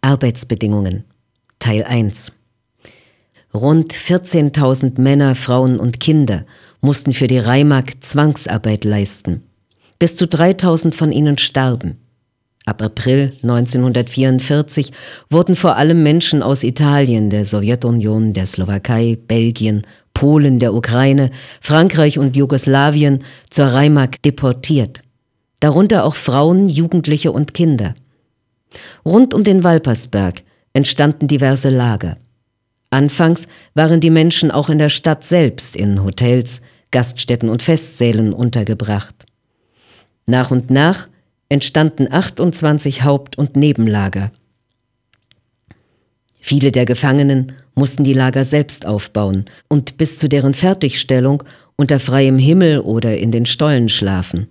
Arbeitsbedingungen. Teil 1. Rund 14.000 Männer, Frauen und Kinder mussten für die Reimak Zwangsarbeit leisten. Bis zu 3.000 von ihnen starben. Ab April 1944 wurden vor allem Menschen aus Italien, der Sowjetunion, der Slowakei, Belgien, Polen, der Ukraine, Frankreich und Jugoslawien zur Reimak deportiert. Darunter auch Frauen, Jugendliche und Kinder. Rund um den Walpersberg entstanden diverse Lager. Anfangs waren die Menschen auch in der Stadt selbst in Hotels, Gaststätten und Festsälen untergebracht. Nach und nach entstanden 28 Haupt- und Nebenlager. Viele der Gefangenen mussten die Lager selbst aufbauen und bis zu deren Fertigstellung unter freiem Himmel oder in den Stollen schlafen.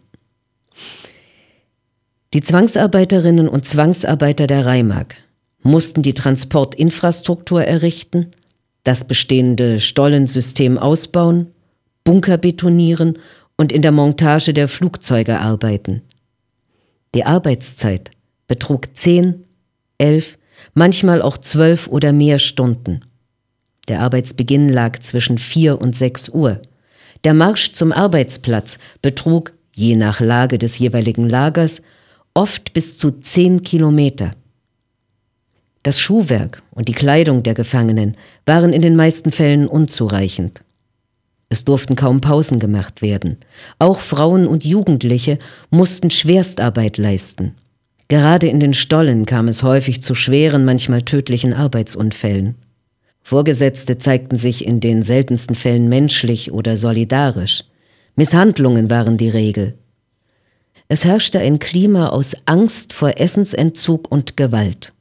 Die Zwangsarbeiterinnen und Zwangsarbeiter der Reimak mussten die Transportinfrastruktur errichten, das bestehende Stollensystem ausbauen, Bunker betonieren und in der Montage der Flugzeuge arbeiten. Die Arbeitszeit betrug 10, 11, manchmal auch 12 oder mehr Stunden. Der Arbeitsbeginn lag zwischen 4 und 6 Uhr. Der Marsch zum Arbeitsplatz betrug, je nach Lage des jeweiligen Lagers, oft bis zu 10 Kilometer. Das Schuhwerk und die Kleidung der Gefangenen waren in den meisten Fällen unzureichend. Es durften kaum Pausen gemacht werden. Auch Frauen und Jugendliche mussten Schwerstarbeit leisten. Gerade in den Stollen kam es häufig zu schweren, manchmal tödlichen Arbeitsunfällen. Vorgesetzte zeigten sich in den seltensten Fällen menschlich oder solidarisch. Misshandlungen waren die Regel. Es herrschte ein Klima aus Angst vor Essensentzug und Gewalt.